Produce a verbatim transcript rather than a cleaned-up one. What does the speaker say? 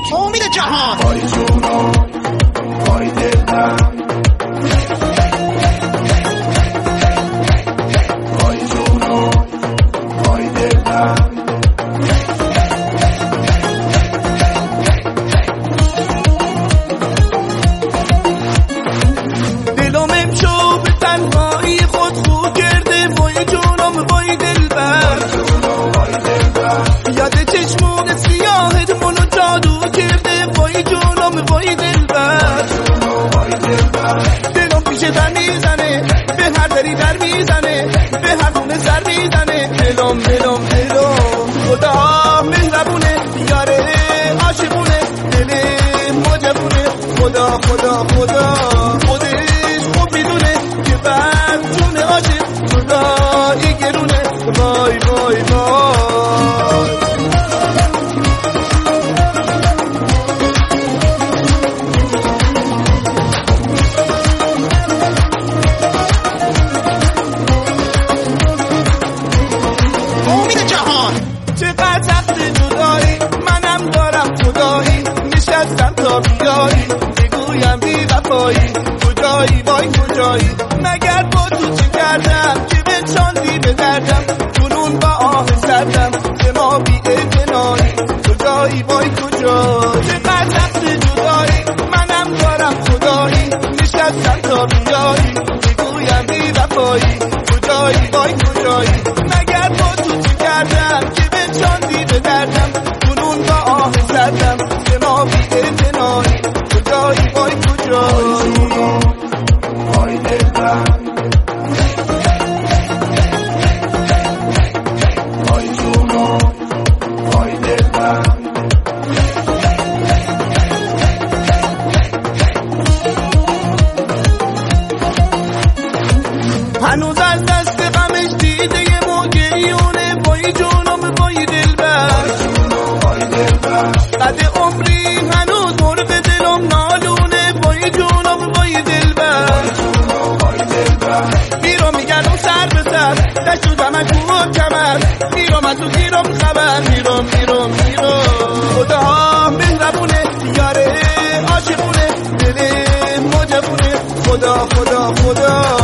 امید جهان. وای جونم وای دلم وای جونم وای دلم دلم امشو به تنهایی خود خو کرده. وای جونم وای دلبر یاد چشمون سیاهت منو جادو کرده. وای جونم وای دلبر دلم پیش در میزنه به هر دری در میزنه به هر خونه سر میزنه. دلم دلم دلم خدا مهربونه یاره عاشقونه دل مجبونه. خدا خدا خدا خودش خوب میدونه که بعد جون عاشق جدایی گرونه. وای وای وای امید جهان. چقدر سخت جدایی منم دارم خدایی. نشستم تا بیایی بگویم بی وفایی. کجایی وای کجایی مگر با تو چه کردم که بنشاندی به دردم. جنون با آه سردم به ما بی اعتنایی. کجایی وای کجایی چقدر سخت جدایی منم دارم خدایی. نشستم تا بیایی بگویم بی وفایی. کجایی وای کجایی مگر با تو چه کردم که بنشاندی به دردم. جنون با آه سردم به ما بی اعتنایی. کجایی وای کجایی وای دلم وای جونم وای دلم هنوز از دست غمش دیده یه موگریونه. وای جونم وای دلبر قد عمری هنوز مرغ دلم نالونه. وای جونم وای دلبر میرم میگردم سر به سر دشت و دمن کو و کمر. میرم از تو گیرم خبر میرم میرم میرم. خدا مهربونه یاره عاشقونه دل مجبونه. خدا خدا خدا